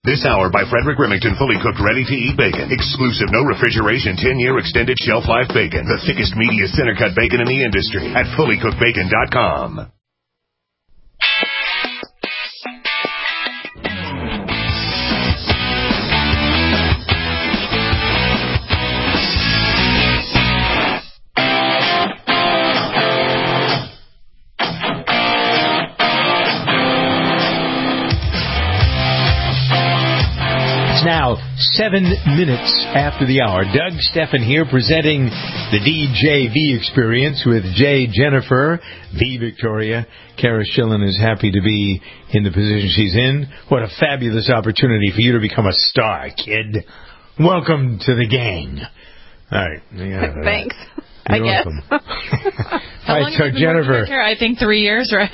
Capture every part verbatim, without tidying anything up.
This hour by Frederick Remington, fully cooked, ready-to-eat bacon. Exclusive, no refrigeration, ten-year extended shelf life bacon. The thickest, meatiest, center-cut bacon in the industry at fully cooked bacon dot com. Now, seven minutes after the hour. Doug Stephan here presenting the D J V experience with J. Jennifer, V. Victoria. Kara Schillen is happy to be in the position she's in. What a fabulous opportunity for you to become a star, kid. Welcome to the gang. All right. Yeah, Thanks. You're I guess. welcome. How All long right, have so you been Jennifer. working here? I think three years, right?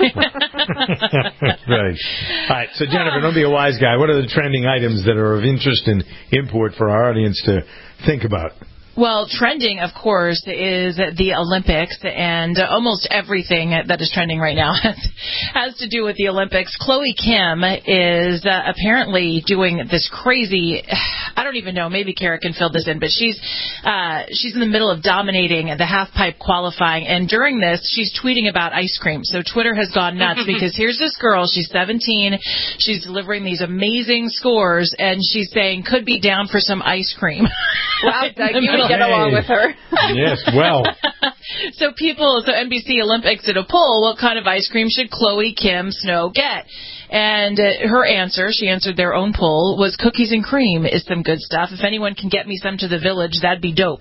Right. All right, so Jennifer, don't be a wise guy. What are the trending items that are of interest and import for our audience to think about? Well, trending, of course, is the Olympics, and uh, almost everything that is trending right now has, has to do with the Olympics. Chloe Kim is uh, apparently doing this crazy, I don't even know, maybe Kara can fill this in, but she's uh, she's in the middle of dominating the half-pipe qualifying, and during this, she's tweeting about ice cream. So Twitter has gone nuts because here's this girl, she's seventeen, she's delivering these amazing scores, and she's saying, could be down for some ice cream. Wow, Doug, you would get along with her. Yes, well. So people, so N B C Olympics did a poll, what kind of ice cream should Chloe Kim Snow get? And uh, her answer, she answered their own poll, was cookies and cream is some good stuff. If anyone can get me some to the village, that'd be dope.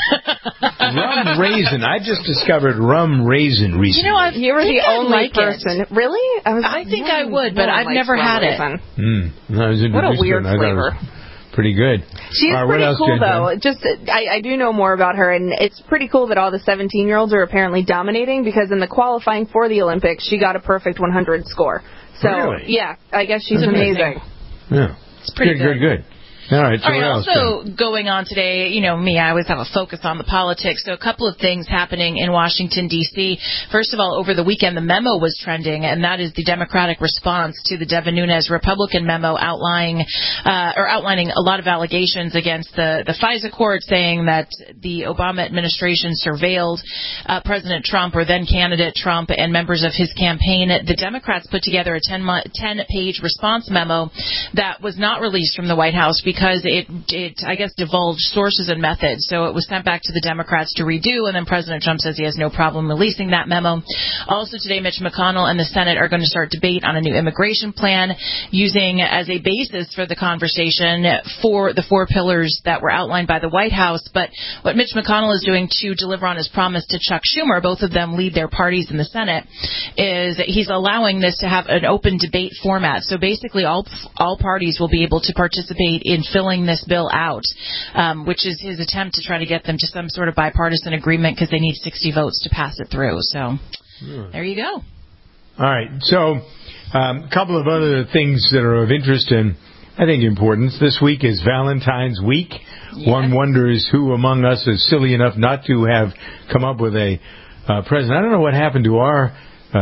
Rum raisin. I just discovered rum raisin recently. You know, I've, You were the I only like person. It. Really? I, was, I think no, I would, but no I've one never likes had it. rum Mm. No, I was What a introduced to weird it, and I thought it flavor. was pretty good. She is All right, pretty what else, cool, Jen? though. Just, I, I do know more about her, and it's pretty cool that all the seventeen-year-olds are apparently dominating, because in the qualifying for the Olympics, she got a perfect one hundred score. So, Really? yeah, I guess she's That's amazing. Yeah. It's pretty good. Good, good, good. All right, so All right, what else, also Jen? going on today, you know me, I always have a focus on the politics. So a couple of things happening in Washington, D C First of all, over the weekend, the memo was trending, and that is the Democratic response to the Devin Nunes Republican memo outlining, uh, or outlining a lot of allegations against the, the FISA court, saying that the Obama administration surveilled uh, President Trump, or then candidate Trump, and members of his campaign. The Democrats put together a ten-page response memo that was not released from the White House because it, it, I guess, divulged sources and methods. So it was sent back to the Democrats to redo, and then President Trump says he has no problem releasing that memo. Also today, Mitch McConnell and the Senate are going to start debate on a new immigration plan, using as a basis for the conversation for the four pillars that were outlined by the White House. But what Mitch McConnell is doing to deliver on his promise to Chuck Schumer, both of them lead their parties in the Senate, is he's allowing this to have an open debate format. So basically all all parties will be able to participate in filling this bill out, um, which is his attempt to try to get them to some sort of bipartisan agreement, because they need sixty votes to pass it through. So hmm. there you go. All right, so a um, couple of other things that are of interest and I think importance. This week is Valentine's Week. Yes. One wonders who among us is silly enough not to have come up with a uh, present. I don't know what happened to our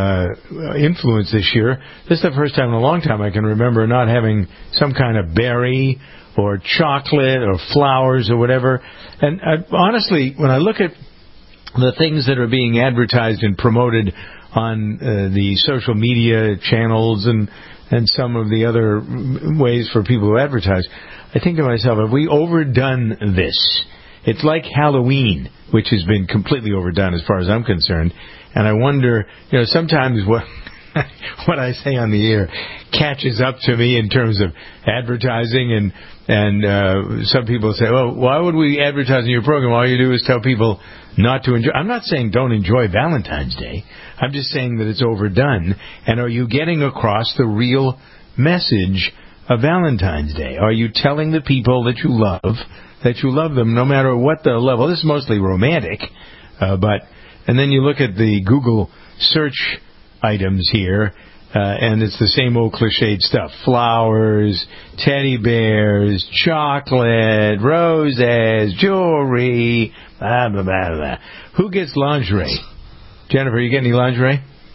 uh, influence this year. This is the first time in a long time I can remember not having some kind of berry or chocolate or flowers or whatever. And uh, honestly, when I look at the things that are being advertised and promoted on uh, the social media channels and and some of the other ways for people to advertise, I think to myself, have we overdone this? It's like Halloween, which has been completely overdone as far as I'm concerned. And I wonder, you know, sometimes what what I say on the air catches up to me in terms of advertising, and and uh, some people say, well, why would we advertise in your program? All you do is tell people not to enjoy. I'm not saying don't enjoy Valentine's Day. I'm just saying that it's overdone. And are you getting across the real message of Valentine's Day? Are you telling the people that you love that you love them no matter what the level? This is mostly romantic, uh, but and then you look at the Google search items here, uh, and it's the same old cliched stuff. Flowers, teddy bears, chocolate, roses, jewelry, blah, blah, blah, blah. Who gets lingerie? Jennifer, you get any lingerie?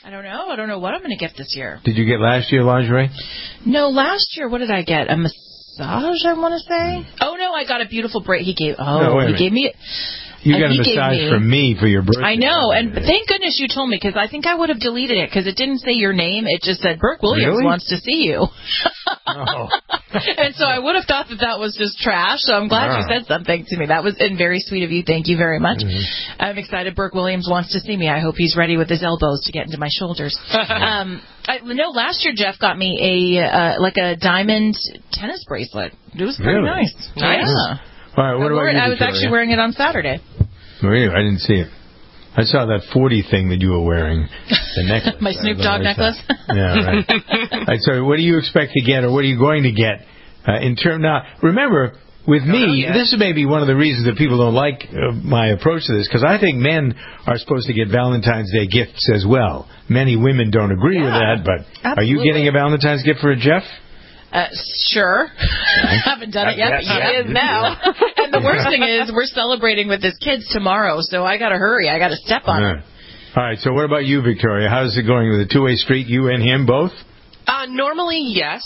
I don't know. I don't know what I'm going to get this year. Did you get last year lingerie? No, last year, what did I get? A massage, I want to say? Oh, no, I got a beautiful braid. He gave, oh, no, he gave me... You got and a massage me, from me for your birthday. I know, and thank goodness you told me, because I think I would have deleted it, because it didn't say your name. It just said, Burke Williams really? wants to see you. Oh. And so I would have thought that that was just trash, so I'm glad ah. you said something to me. That was and very sweet of you. Thank you very much. Mm-hmm. I'm excited Burke Williams wants to see me. I hope he's ready with his elbows to get into my shoulders. um, I no, last year Jeff got me a uh, like a diamond tennis bracelet. It was pretty really? nice. Nice. Yeah. All right, what I, about you, I was actually wearing it on Saturday. Were you? I didn't see it. I saw that forty thing that you were wearing, the necklace. My Snoop Dogg necklace? Yeah, right. right. So what do you expect to get, or what are you going to get uh, in term? Now, remember, with me, this may be one of the reasons that people don't like uh, my approach to this, because I think men are supposed to get Valentine's Day gifts as well. Many women don't agree yeah, with that, but absolutely. Are you getting a Valentine's gift for a Jeff? Uh, sure. I haven't done it yet, but he is now. And the worst thing is, we're celebrating with his kids tomorrow, so I got to hurry. I got to step on right. it. All right, so what about you, Victoria? How's it going with the two-way street, you and him both? Uh, normally, yes.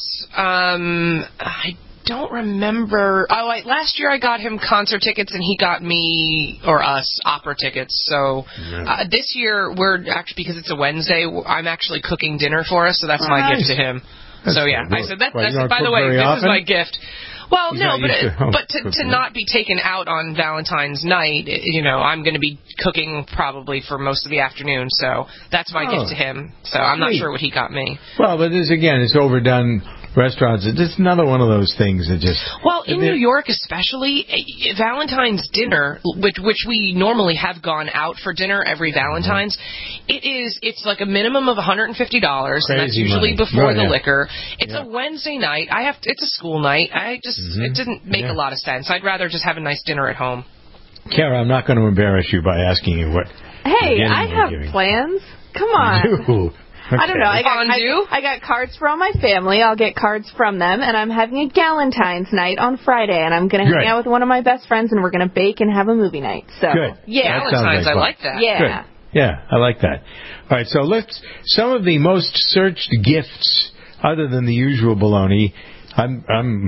Um, I don't remember. Oh, I, last year I got him concert tickets, and he got me, or us, opera tickets. So yeah. uh, this year, we're actually, because it's a Wednesday, I'm actually cooking dinner for us, so that's oh, my nice. gift to him. That's so, yeah, I said, that, well, that's, by the way, this often? is my gift. Well, He's no, but to, oh, but to, to not be taken out on Valentine's night, you know, I'm going to be cooking probably for most of the afternoon, so that's my oh, gift to him. So I'm sweet. not sure what he got me. Well, but this, again, it's overdone restaurants. It's another one of those things that just... Well, in New York especially, Valentine's dinner, which which we normally have gone out for dinner every Valentine's, mm-hmm. it is, it's like a minimum of one hundred fifty dollars, and that's usually money. before oh, yeah. the liquor. It's yeah. a Wednesday night. I have to, it's a school night. I just, mm-hmm. it didn't make yeah. a lot of sense. I'd rather just have a nice dinner at home. Kara, I'm not going to embarrass you by asking you what... Hey, I have giving. plans. Come on. Okay. I don't know. I got, I, I got cards for all my family. I'll get cards from them, and I'm having a Galentine's night on Friday, and I'm going to hang out with one of my best friends, and we're going to bake and have a movie night. So, Good. yeah, Galentine's, like I like that. Yeah, Good. Yeah, I like that. All right, so let's. Some of the most searched gifts, other than the usual baloney. I'm I'm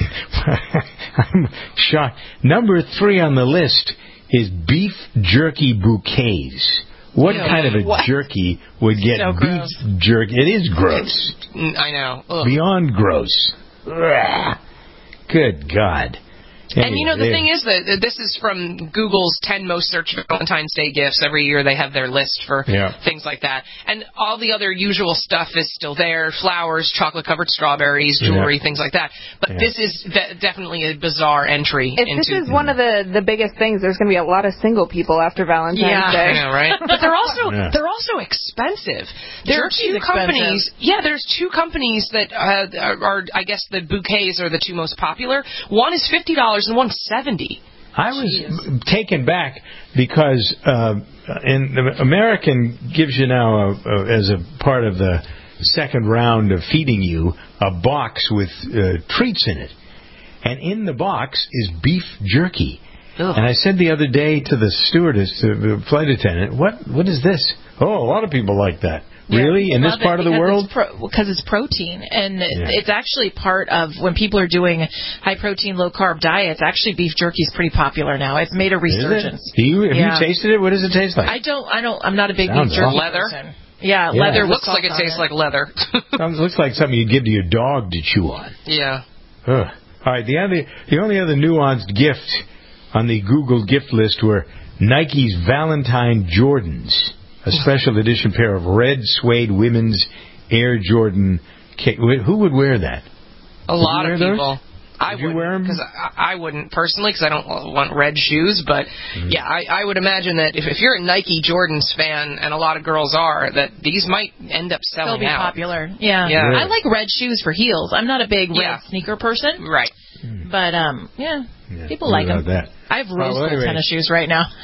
I'm shocked. Number three on the list is beef jerky bouquets. What yeah, kind of a what? jerky would get so beef jerky? It is gross. It's, I know. Ugh. Beyond gross. Ugh. Good God. Anyway, and you know, the thing is that this is from Google's ten most searched Valentine's Day gifts. Every year they have their list for yeah. things like that. And all the other usual stuff is still there. Flowers, chocolate-covered strawberries, jewelry, yeah. things like that. But yeah. this is de- definitely a bizarre entry. If into, this is one of the, the biggest things, there's going to be a lot of single people after Valentine's yeah. Day. I know, right? But they're also yeah. they're also expensive. There Jerky's are two expensive. companies. Yeah, there's two companies that uh, are, are, I guess, the bouquets are the two most popular. One is fifty dollars and one's seventy dollars. I was Jeez. taken back because uh, in the American gives you now, a, a, as a part of the second round of feeding you, a box with uh, treats in it. And in the box is beef jerky. Ugh. And I said the other day to the stewardess, to the flight attendant, what what is this? Oh, a lot of people like that. Yeah, really? In this part of the world? It's pro- because it's protein. And yeah. it's actually part of when people are doing high-protein, low-carb diets, actually beef jerky is pretty popular now. It's made a resurgence. Do you, have yeah. you tasted it? What does it taste like? I don't, I don't, I'm not a big Sounds beef jerky leather. person. Yeah, yeah, leather it looks like it tastes it. like leather. Sounds, looks like something you'd give to your dog to chew on. Yeah. Ugh. All right, the, other, the only other nuanced gift on the Google gift list were Nike's Valentine Jordans. A special edition pair of red suede women's Air Jordan. Who would wear that? A lot of people. Those? I would you wear them? Because I, I wouldn't personally, because I don't want red shoes. But mm-hmm. yeah, I, I would imagine that if, if you're a Nike Jordans fan, and a lot of girls are, that these might end up selling They'll be out. popular. Yeah. yeah. I like red shoes for heels. I'm not a big red yeah. sneaker person. Right. But um, yeah, yeah people like them. That. I have rose oh, gold anyway. tennis shoes right now.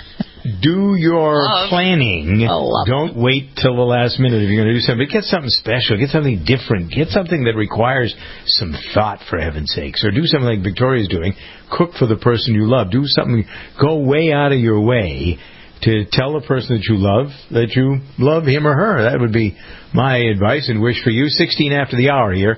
Do your love. planning. Oh, Don't them. wait till the last minute if you're going to do something. But get something special. Get something different. Get something that requires some thought, for heaven's sakes. Or do something like Victoria's doing. Cook for the person you love. Do something. Go way out of your way to tell the person that you love that you love him or her. That would be my advice and wish for you. sixteen after the hour here.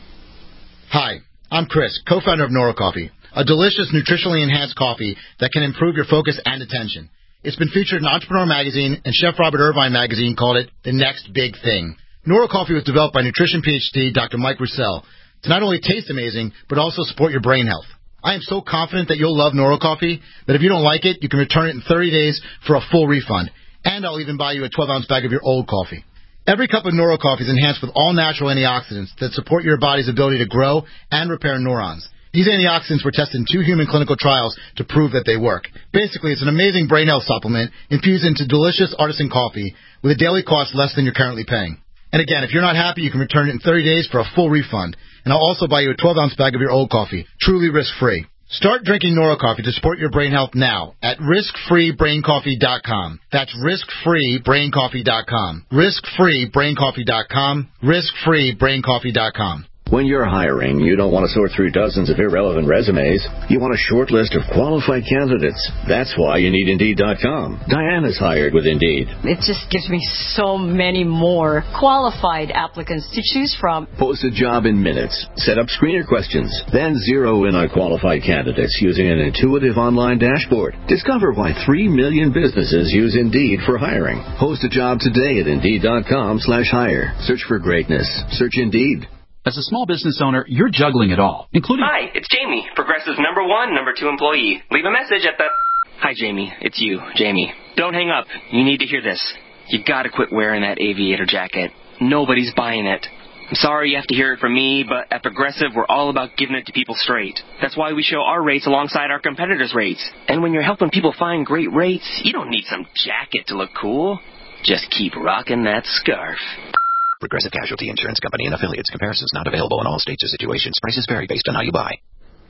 Hi, I'm Chris, co-founder of Nora Coffee, a delicious, nutritionally enhanced coffee that can improve your focus and attention. It's been featured in Entrepreneur Magazine, and Chef Robert Irvine Magazine called it the next big thing. Nora Coffee was developed by nutrition PhD Doctor Mike Roussel to not only taste amazing, but also support your brain health. I am so confident that you'll love Nora Coffee that if you don't like it, you can return it in thirty days for a full refund. And I'll even buy you a twelve ounce bag of your old coffee. Every cup of Nora Coffee is enhanced with all natural antioxidants that support your body's ability to grow and repair neurons. These antioxidants were tested in two human clinical trials to prove that they work. Basically, it's an amazing brain health supplement infused into delicious artisan coffee with a daily cost less than you're currently paying. And again, if you're not happy, you can return it in thirty days for a full refund. And I'll also buy you a twelve ounce bag of your old coffee, truly risk-free. Start drinking Nora Coffee to support your brain health now at risk free brain coffee dot com. That's risk free brain coffee dot com. risk free brain coffee dot com. risk free brain coffee dot com. When you're hiring, you don't want to sort through dozens of irrelevant resumes. You want a short list of qualified candidates. That's why you need Indeed dot com. Diane is hired with Indeed. It just gives me so many more qualified applicants to choose from. Post a job in minutes. Set up screener questions. Then zero in on qualified candidates using an intuitive online dashboard. Discover why three million businesses use Indeed for hiring. Post a job today at Indeed dot com slash hire. Search for greatness. Search Indeed. As a small business owner, you're juggling it all, including... Hi, it's Jamie, Progressive's number one, number two employee. Leave a message at the... Hi, Jamie. It's you, Jamie. Don't hang up. You need to hear this. You gotta quit wearing that aviator jacket. Nobody's buying it. I'm sorry you have to hear it from me, but at Progressive, we're all about giving it to people straight. That's why we show our rates alongside our competitors' rates. And when you're helping people find great rates, you don't need some jacket to look cool. Just keep rocking that scarf. Progressive Casualty Insurance Company and affiliates. Comparisons not available in all states or situations. Prices vary based on how you buy.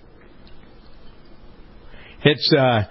It's, uh...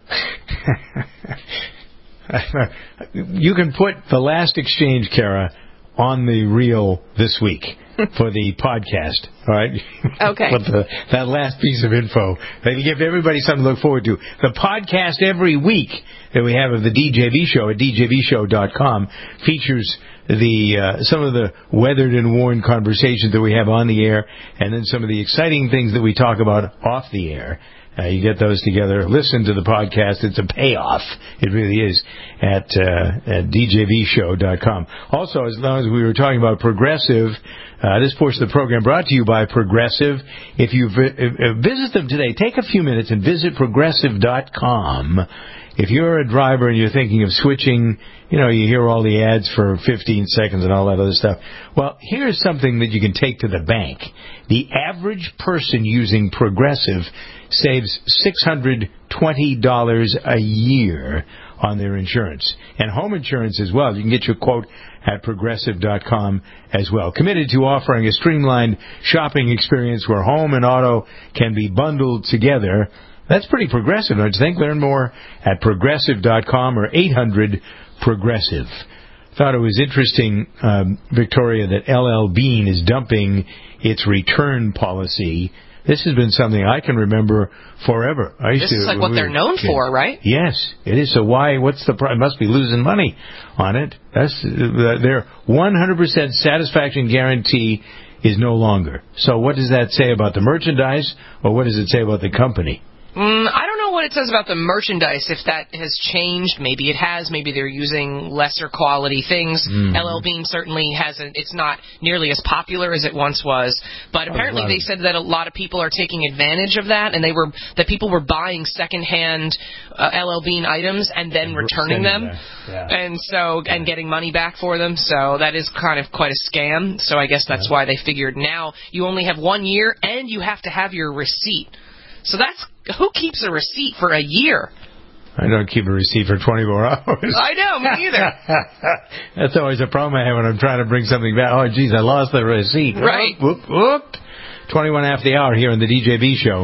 you can put the last exchange, Kara, on the reel this week for the podcast, all right? Okay. With the, that last piece of info. That'll give everybody something to look forward to. The podcast every week that we have of the D J V show at D J V show dot com features the uh, some of the weathered and worn conversations that we have on the air, and then some of the exciting things that we talk about off the air. Uh, you get those together. Listen to the podcast. It's a payoff. It really is at, uh, at D J V show dot com. Also, as long as we were talking about Progressive, uh, this portion of the program brought to you by Progressive. If you vi- uh, visit them today, take a few minutes and visit progressive dot com. If you're a driver and you're thinking of switching, you know, you hear all the ads for fifteen seconds and all that other stuff. Well, here's something that you can take to the bank. The average person using Progressive saves six hundred twenty dollars a year on their insurance. And home insurance as well. You can get your quote at progressive dot com as well. Committed to offering a streamlined shopping experience where home and auto can be bundled together. That's pretty progressive, don't you think? Learn more at progressive dot com or eight hundred progressive. Thought it was interesting, um, Victoria, that L L Bean is dumping its return policy. This has been something I can remember forever. I used this to, is like what we they're were, known yeah. for, right? Yes, it is. So why? What's the problem? Must be losing money on it. That's uh, their one hundred percent satisfaction guarantee is no longer. So what does that say about the merchandise, or what does it say about the company? Mm, I don't know what it says about the merchandise, if that has changed. Maybe it has. Maybe they're using lesser quality things. Mm. L L Bean certainly hasn't. It's not nearly as popular as it once was. But apparently they said that a lot of people are taking advantage of that, and they were that people were buying secondhand uh, L L Bean items and then returning them, yeah. and so and getting money back for them. So that is kind of quite a scam. So I guess that's yeah. why they figured now you only have one year and you have to have your receipt. So that's, who keeps a receipt for a year? I don't keep a receipt for twenty-four hours. I know, me either. That's always a problem I have when I'm trying to bring something back. Oh, geez, I lost the receipt. Right. Whoop, whoop, whoop. twenty-one after the hour here on the D J V show.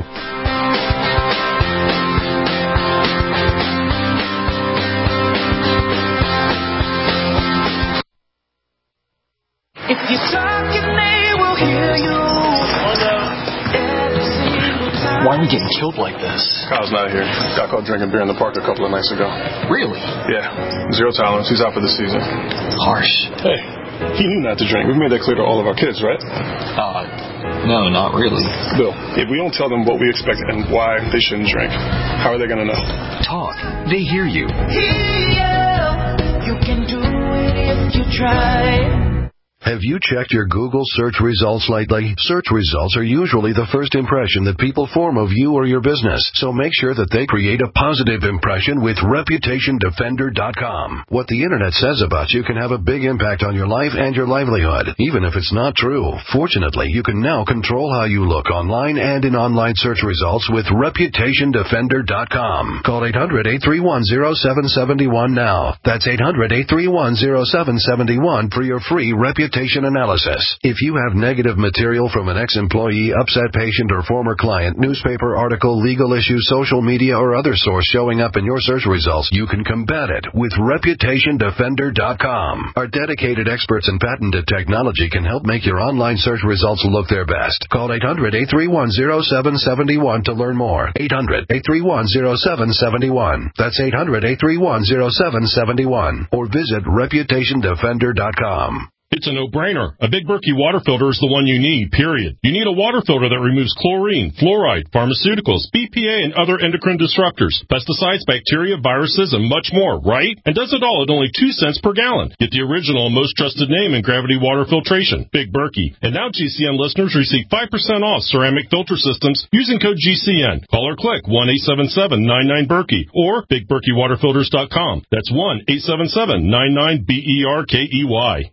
If you're talking, they will hear you. Why are we getting killed like this? Kyle's not here. Got caught drinking beer in the park a couple of nights ago. Really? Yeah. Zero tolerance. He's out for the season. Harsh. Hey, he knew not to drink. We've made that clear to all of our kids, right? Uh, no, not really. Bill, if we don't tell them what we expect and why they shouldn't drink, how are they going to know? Talk. They hear you. You can do it if you try. Have you checked your Google search results lately? Search results are usually the first impression that people form of you or your business, so make sure that they create a positive impression with reputation defender dot com. What the Internet says about you can have a big impact on your life and your livelihood, even if it's not true. Fortunately, you can now control how you look online and in online search results with reputation defender dot com. Call eight hundred, eight three one, zero seven seven one now. That's eight hundred, eight three one, zero seven seven one for your free reputation analysis. If you have negative material from an ex-employee, upset patient, or former client, newspaper article, legal issue, social media, or other source showing up in your search results, you can combat it with reputation defender dot com. Our dedicated experts in patented technology can help make your online search results look their best. Call eight hundred, eight three one, zero seven seven one to learn more. eight hundred, eight three one, zero seven seven one. That's eight hundred, eight three one, zero seven seven one. Or visit reputation defender dot com. It's a no-brainer. A Big Berkey water filter is the one you need, period. You need a water filter that removes chlorine, fluoride, pharmaceuticals, B P A, and other endocrine disruptors, pesticides, bacteria, viruses, and much more, right? And does it all at only two cents per gallon. Get the original and most trusted name in gravity water filtration, Big Berkey. And now G C N listeners receive five percent off ceramic filter systems using code G C N. Call or click one eight seven seven, nine nine, Berkey or big berkey water filters dot com. That's one eight seven seven, nine nine, B E R K E Y.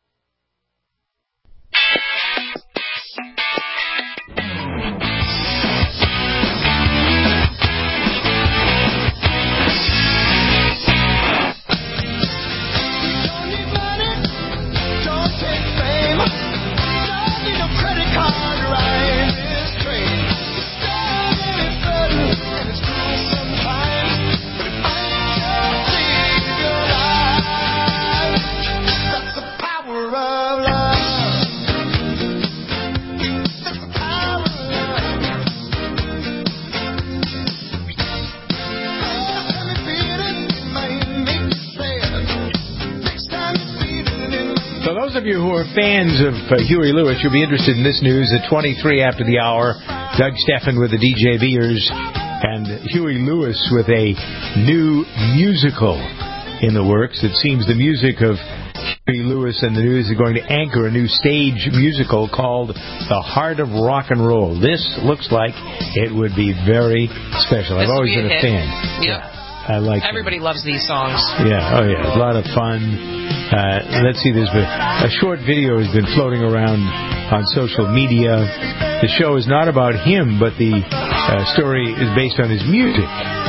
Those of you who are fans of uh, Huey Lewis, you'll be interested in this news at twenty-three after the hour. Doug Steffen with the D J Beers and Huey Lewis with a new musical in the works. It seems the music of Huey Lewis and the News are going to anchor a new stage musical called The Heart of Rock and Roll. This looks like it would be very special. This I've always be been a, a fan. Yep. I like Everybody them. loves these songs. Yeah, oh yeah, a lot of fun. Uh, let's see, there's been a short video has been floating around on social media. The show is not about him, but the uh, story is based on his music.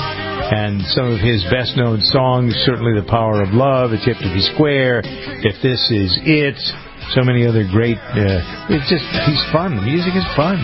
And some of his best-known songs, certainly The Power of Love, It's Yet to Be Square, If This Is It, so many other great, uh, it's just, he's fun. The music is fun.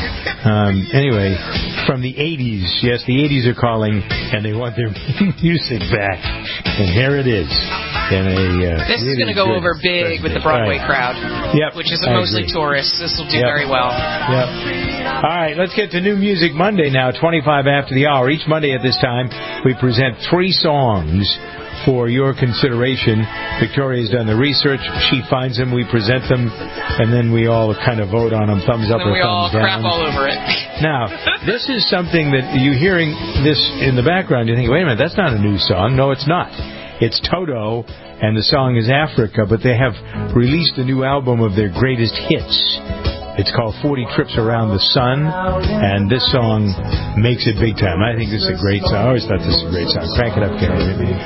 Um, anyway, from the eighties, yes, the eighties are calling, and they want their music back. And here it is. And a, uh, this really is going to go over big with the Broadway right. crowd, yep, which is I mostly agree. tourists. This will do yep. very well. Yep. All right, let's get to New Music Monday now, twenty-five after the hour. Each Monday at this time, we present three songs for your consideration. Victoria's done the research. She finds them, we present them, and then we all kind of vote on them, thumbs up and or we all thumbs down. crap all over it. Now, this is something that you hearing this in the background, you think, wait a minute, that's not a new song. No, it's not. It's Toto, and the song is Africa, but they have released a new album of their greatest hits. It's called forty Trips Around the Sun, and this song makes it big time. I think this is a great song. I always thought this was a great song. Crank it up, Gary.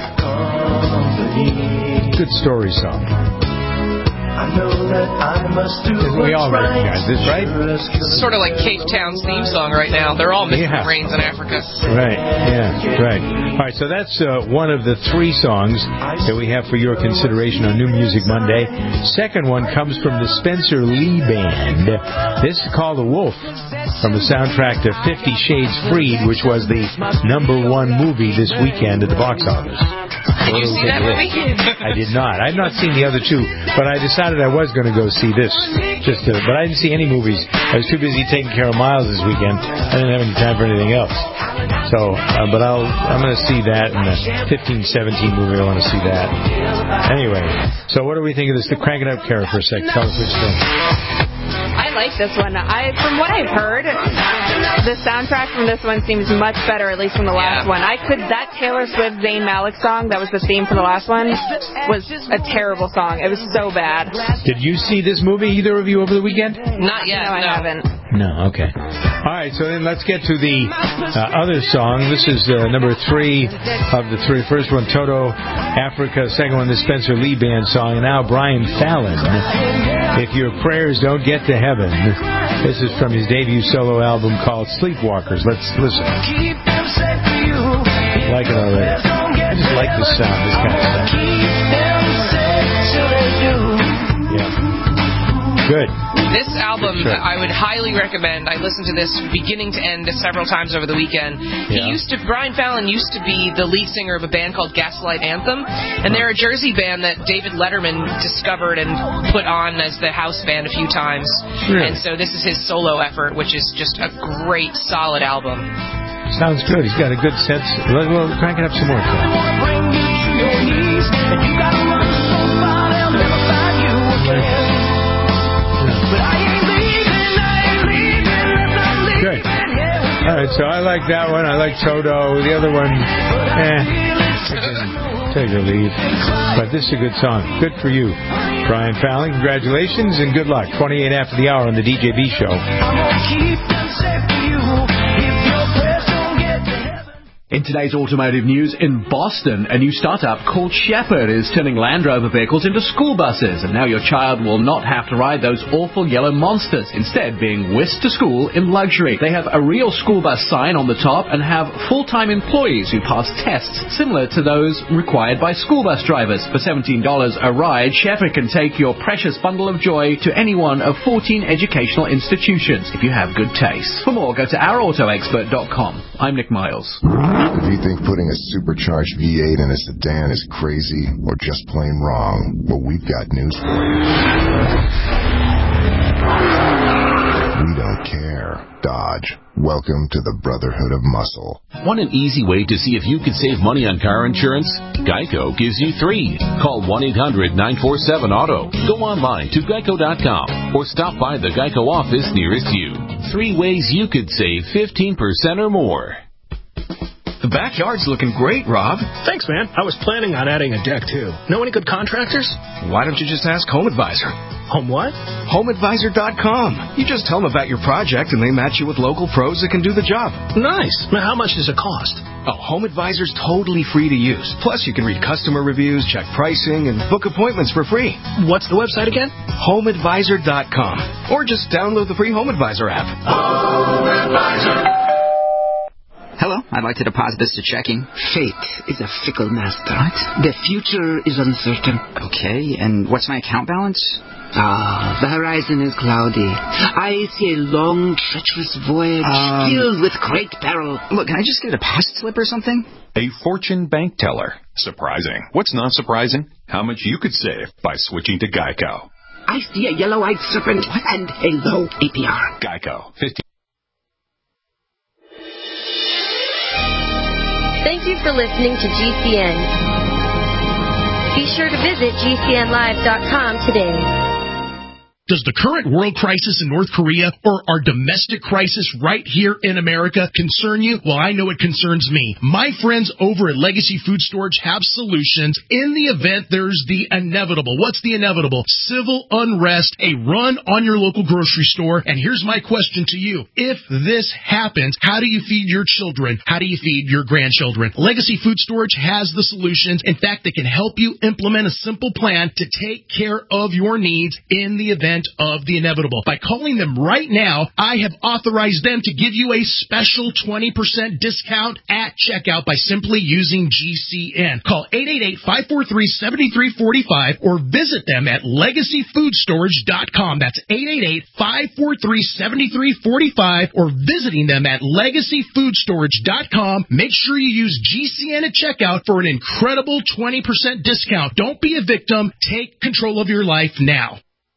Good story song. I know that I must do we all recognize this, right? It's sort of like Cape Town's theme song right now. They're all missing yeah. brains in Africa. Right, yeah, right. All right, so that's uh, one of the three songs that we have for your consideration on New Music Monday. Second one comes from the Spencer Lee Band. This is called The Wolf, from the soundtrack to Fifty Shades Freed, which was the number one movie this weekend at the box office. Did you see that movie? I did not. I've not seen the other two, but I decided I was going to go see this Just, to, but I didn't see any movies. I was too busy taking care of Miles this weekend. I didn't have any time for anything else. So, uh, but I'll, I'm going to see that in the fifteen seventeen movie. I want to see that. Anyway, so what do we think of this? To crank it up, Kara, for a sec. Tell us what you think. I like this one. I, from what I've heard, the soundtrack from this one seems much better, at least from the last Yeah. one. I could that Taylor Swift Zayn Malik song that was the theme for the last one was a terrible song. It was so bad. Did you see this movie, either of you, over the weekend? Not yet. No, I no. haven't. No, okay. All right, so then let's get to the uh, other song. This is uh, number three of the three. First one, Toto, Africa. Second one, the Spencer Lee Band song. And now Brian Fallon, If Your Prayers Don't Get to Heaven. This is from his debut solo album called Sleepwalkers. Let's listen. I like it already. I just like the sound, this kind of stuff. Yeah. Good. This album, Sure. I would highly recommend. I listened to this beginning to end several times over the weekend. He Yeah. used to, Brian Fallon used to be the lead singer of a band called Gaslight Anthem, and they're a Jersey band that David Letterman discovered and put on as the house band a few times. Really? And so this is his solo effort, which is just a great, solid album. Sounds good. He's got a good sense. Well, well, crank it up some more. Good. All right, so I like that one. I like Toto. The other one, eh, take or leave. But this is a good song. Good for you, Brian Fallon. Congratulations and good luck. twenty-eight after the hour on the D J B Show. In today's automotive news, in Boston, a new startup called Shepherd is turning Land Rover vehicles into school buses, and now your child will not have to ride those awful yellow monsters, instead being whisked to school in luxury. They have a real school bus sign on the top and have full-time employees who pass tests similar to those required by school bus drivers. For seventeen dollars a ride, Shepherd can take your precious bundle of joy to any one of fourteen educational institutions, if you have good taste. For more, go to our auto expert dot com. I'm Nick Miles. If you think putting a supercharged V eight in a sedan is crazy or just plain wrong, well, we've got news for you. We don't care. Dodge. Welcome to the Brotherhood of Muscle. Want an easy way to see if you could save money on car insurance? Geico gives you three. Call one eight hundred nine four seven auto. Go online to geico dot com or stop by the Geico office nearest you. Three ways you could save fifteen percent or more. The backyard's looking great, Rob. Thanks, man. I was planning on adding a deck, too. Know any good contractors? Why don't you just ask Home Advisor? Home what? home advisor dot com. You just tell them about your project, and they match you with local pros that can do the job. Nice. Now, how much does it cost? Oh, Home Advisor's totally free to use. Plus, you can read customer reviews, check pricing, and book appointments for free. What's the website again? home advisor dot com. Or just download the free Home Advisor app. Home Advisor. Hello, I'd like to deposit this to checking. Fate is a fickle master. What? The future is uncertain. Okay, and what's my account balance? Ah, the horizon is cloudy. I see a long, treacherous voyage Um, filled with great peril. Look, can I just get a deposit slip or something? A fortune bank teller. Surprising. What's not surprising? How much you could save by switching to Geico. I see a yellow-eyed serpent and a low A P R. Geico. fifteen Thank you for listening to G C N. Be sure to visit G C N live dot com today. Does the current world crisis in North Korea or our domestic crisis right here in America concern you? Well, I know it concerns me. My friends over at Legacy Food Storage have solutions in the event there's the inevitable. What's the inevitable? Civil unrest, a run on your local grocery store. And here's my question to you. If this happens, how do you feed your children? How do you feed your grandchildren? Legacy Food Storage has the solutions. In fact, they can help you implement a simple plan to take care of your needs in the event of the inevitable. By calling them right now, I have authorized them to give you a special twenty percent discount at checkout by simply using G C N. Call eight eight eight, five four three, seven three four five or visit them at legacy food storage dot com. That's eight eight eight, five four three, seven three four five or visiting them at legacy food storage dot com. Make sure you use G C N at checkout for an incredible twenty percent discount. Don't be a victim. Take control of your life now.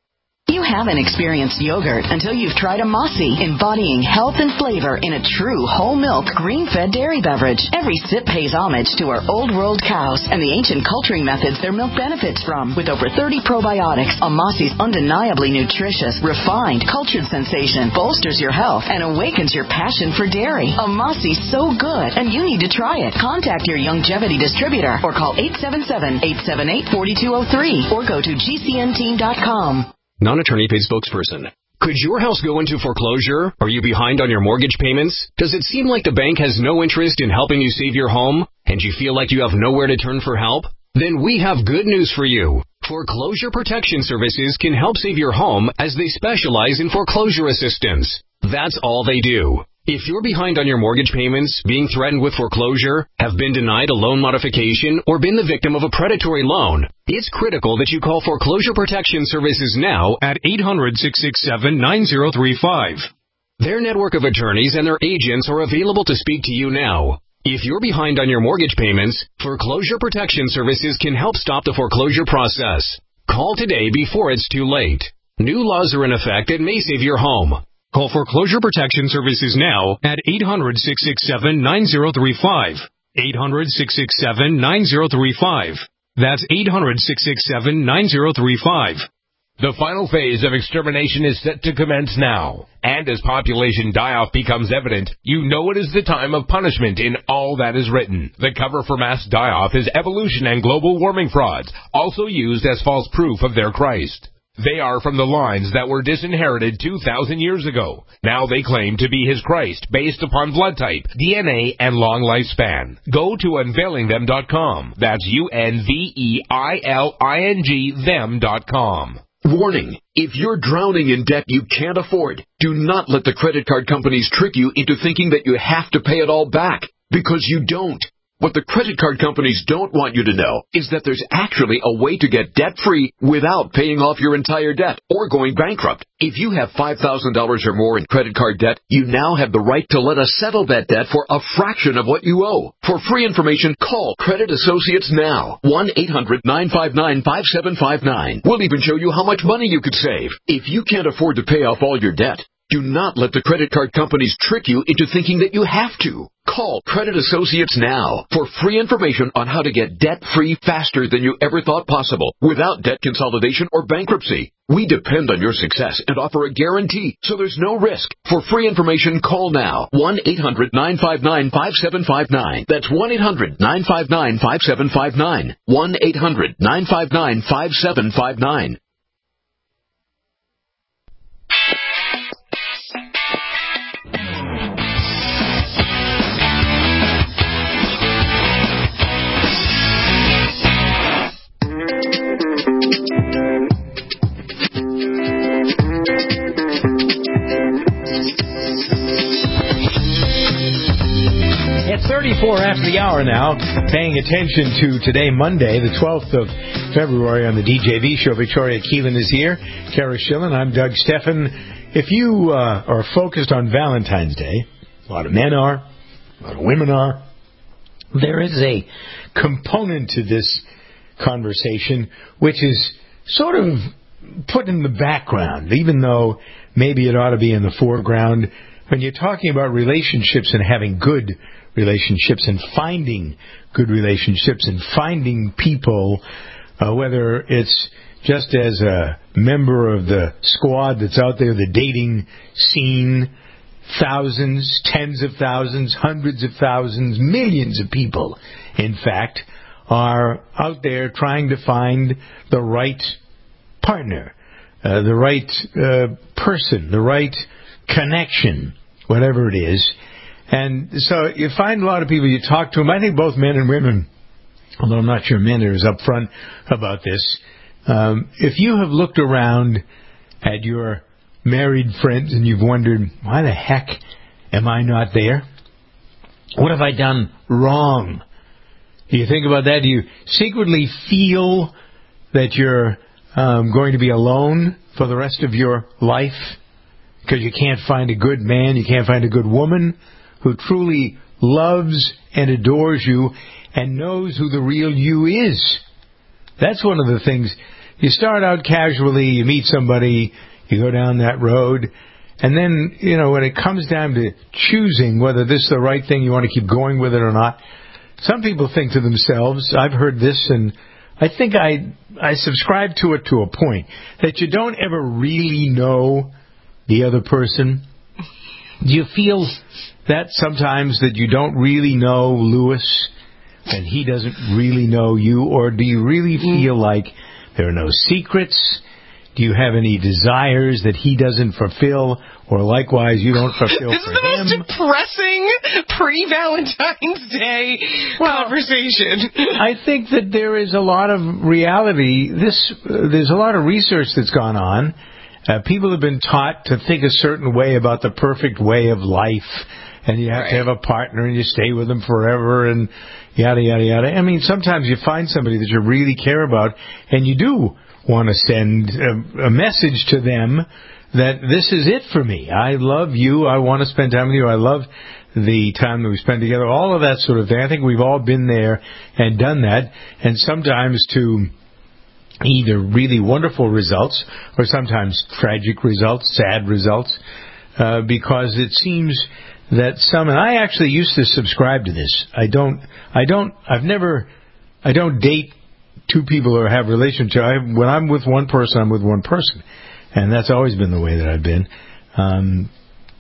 You haven't experienced yogurt until you've tried Amasi, embodying health and flavor in a true whole milk, green-fed dairy beverage. Every sip pays homage to our old world cows and the ancient culturing methods their milk benefits from. With over thirty probiotics, Amasi's undeniably nutritious, refined, cultured sensation bolsters your health and awakens your passion for dairy. Amasi's so good, and you need to try it. Contact your Youngevity distributor or call eight seven seven, eight seven eight, four two zero three or go to G C N team dot com. Non-attorney paid spokesperson. Could your house go into foreclosure? Are you behind on your mortgage payments? Does it seem like the bank has no interest in helping you save your home? And you feel like you have nowhere to turn for help? Then we have good news for you. Foreclosure Protection Services can help save your home as they specialize in foreclosure assistance. That's all they do. If you're behind on your mortgage payments, being threatened with foreclosure, have been denied a loan modification, or been the victim of a predatory loan, it's critical that you call Foreclosure Protection Services now at eight hundred, six six seven, nine zero three five. Their network of attorneys and their agents are available to speak to you now. If you're behind on your mortgage payments, Foreclosure Protection Services can help stop the foreclosure process. Call today before it's too late. New laws are in effect that may save your home. Call Foreclosure Protection Services now at eight hundred, six six seven, nine zero three five. eight hundred, six six seven, nine zero three five. That's eight hundred, six six seven, nine zero three five. The final phase of extermination is set to commence now. And as population die-off becomes evident, you know it is the time of punishment in all that is written. The cover for mass die-off is evolution and global warming frauds, also used as false proof of their Christ. They are from the lines that were disinherited two thousand years ago. Now they claim to be his Christ based upon blood type, D N A, and long lifespan. Go to unveiling them dot com. That's U N V E I L I N G them dot com. Warning, if you're drowning in debt you can't afford, do not let the credit card companies trick you into thinking that you have to pay it all back, because you don't. What the credit card companies don't want you to know is that there's actually a way to get debt-free without paying off your entire debt or going bankrupt. If you have five thousand dollars or more in credit card debt, you now have the right to let us settle that debt for a fraction of what you owe. For free information, call Credit Associates now. one eight hundred, nine five nine, five seven five nine. We'll even show you how much money you could save. If you can't afford to pay off all your debt, do not let the credit card companies trick you into thinking that you have to. Call Credit Associates now for free information on how to get debt-free faster than you ever thought possible without debt consolidation or bankruptcy. We depend on your success and offer a guarantee, so there's no risk. For free information, call now. one eight hundred, nine five nine, five seven five nine. That's one eight hundred, nine five nine, five seven five nine. one eight hundred, nine five nine, five seven five nine. It's thirty-four after the hour now, paying attention to today, Monday, the twelfth of February on the D J V show. Victoria Keelan is here. Kara Schillen. I'm Doug Steffen. If you uh, are focused on Valentine's Day, a lot of men are, a lot of women are, there is a component to this conversation which is sort of put in the background, even though maybe it ought to be in the foreground. When you're talking about relationships and having good relationships and finding good relationships and finding people, uh, whether it's just as a member of the squad that's out there, the dating scene, thousands, tens of thousands, hundreds of thousands, millions of people, in fact, are out there trying to find the right partner, uh, the right uh, person, the right connection, whatever it is. And so you find a lot of people, you talk to them, I think both men and women, although I'm not sure men are as upfront about this. Um, if you have looked around at your married friends and you've wondered, why the heck am I not there? What have I done wrong? Do you think about that? Do you secretly feel that you're um, going to be alone for the rest of your life because you can't find a good man, you can't find a good woman who truly loves and adores you and knows who the real you is? That's one of the things you start out casually, you meet somebody, you go down that road, and then, you know, when it comes down to choosing whether this is the right thing, you want to keep going with it or not, some people think to themselves, I've heard this, and I think I I subscribe to it to a point, that you don't ever really know the other person. Do you feel that sometimes, that you don't really know Lewis and he doesn't really know you? Or do you really feel like there are no secrets? Do you have any desires that he doesn't fulfill? Or likewise, you don't fulfill this for him? This is the him? most depressing pre-Valentine's Day well, conversation. I think that there is a lot of reality. This uh, There's a lot of research that's gone on. Uh, people have been taught to think a certain way about the perfect way of life. And you have right. to have a partner, and you stay with them forever, and yada, yada, yada. I mean, sometimes you find somebody that you really care about, and you do want to send a, a message to them that this is it for me. I love you. I want to spend time with you. I love the time that we spend together. All of that sort of thing. I think we've all been there and done that. And sometimes to either really wonderful results or sometimes tragic results, sad results, uh, because it seems that some, and I actually used to subscribe to this. I don't, I don't, I've never, I don't date two people or have relationships. I, when I'm with one person, I'm with one person. And that's always been the way that I've been. Um,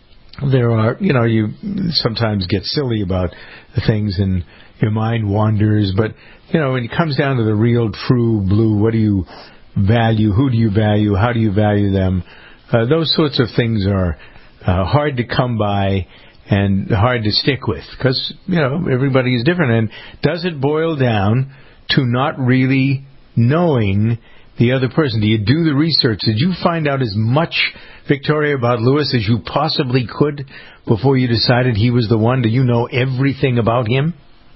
there are, you know, you sometimes get silly about things and your mind wanders. But, you know, when it comes down to the real, true blue, what do you value? Who do you value? How do you value them? Uh, those sorts of things are uh, hard to come by and hard to stick with because, you know, everybody is different. And does it boil down to not really knowing the other person? Do you do the research? Did you find out as much, Victoria, about Lewis as you possibly could before you decided he was the one? Do you know everything about him?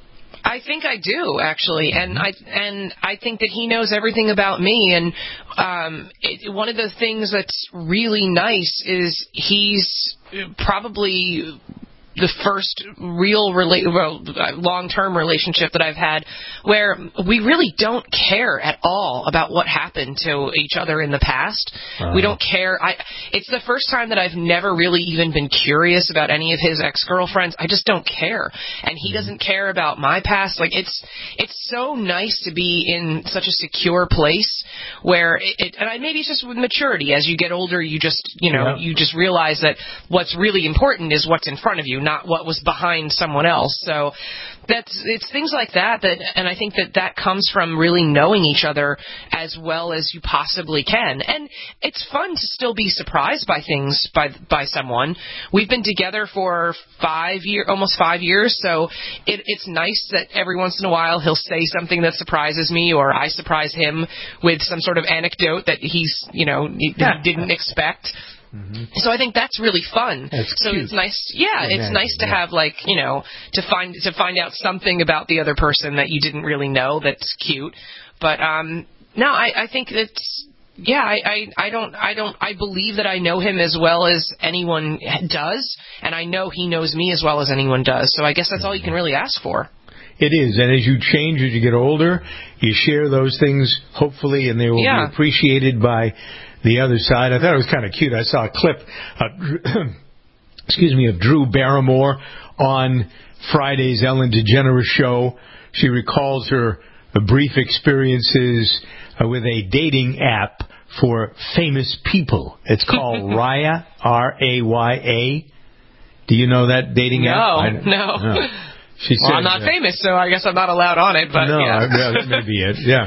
I think I do, actually, and I and I think that he knows everything about me. And um, it, one of the things that's really nice is he's probably the first real rela- well, long-term relationship that I've had where we really don't care at all about what happened to each other in the past. Uh-huh. We don't care. I, it's the first time that I've never really even been curious about any of his ex-girlfriends. I just don't care. And he mm-hmm. doesn't care about my past. Like, it's it's so nice to be in such a secure place where it, it and I, maybe it's just with maturity. As you get older, you just, you know, yeah. you just realize that what's really important is what's in front of you, not what was behind someone else. So that's it's things like that that and I think that that comes from really knowing each other as well as you possibly can. And it's fun to still be surprised by things by by someone. We've been together for five year almost five years, so it, it's nice that every once in a while he'll say something that surprises me, or I surprise him with some sort of anecdote that he's you know yeah. didn't expect. Mm-hmm. So I think that's really fun. That's so cute. It's nice, yeah. It's imagine, nice to yeah. have like you know to find to find out something about the other person that you didn't really know that's cute. But um, no, I, I think it's yeah. I, I I don't I don't I believe that I know him as well as anyone does, and I know he knows me as well as anyone does. So I guess that's all you can really ask for. It is, and as you change, as you get older, you share those things hopefully, and they will yeah. be appreciated by the other side. I thought it was kind of cute. I saw a clip, uh, excuse me, of Drew Barrymore on Friday's Ellen DeGeneres show. She recalls her uh, brief experiences uh, with a dating app for famous people. It's called Raya, R A Y A. Do you know that dating no, app? I, no, no. She well, said, I'm not uh, famous, so I guess I'm not allowed on it. But no, yeah. yeah, that may be it. Yeah.